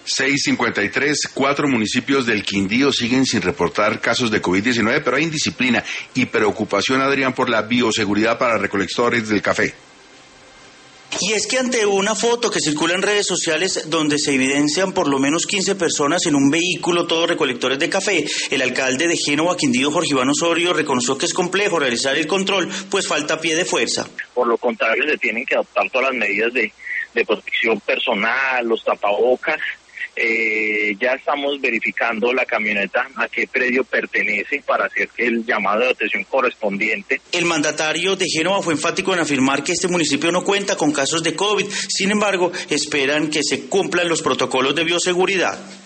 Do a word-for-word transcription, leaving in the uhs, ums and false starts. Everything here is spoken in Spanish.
seis cincuenta y tres, cuatro municipios del Quindío siguen sin reportar casos de COVID diecinueve, pero hay indisciplina y preocupación, Adrián, por la bioseguridad para recolectores del café. Y es que ante una foto que circula en redes sociales donde se evidencian por lo menos quince personas en un vehículo, todos recolectores de café, el alcalde de Génova, Quindío, Jorge Iván Osorio, reconoció que es complejo realizar el control, pues falta pie de fuerza. Por lo contrario, se tienen que adoptar todas las medidas de, de protección personal, los tapabocas. Eh, ya estamos verificando la camioneta a qué predio pertenece para hacer el llamado de atención correspondiente. El mandatario de Génova fue enfático en afirmar que este municipio no cuenta con casos de COVID, sin embargo, esperan que se cumplan los protocolos de bioseguridad.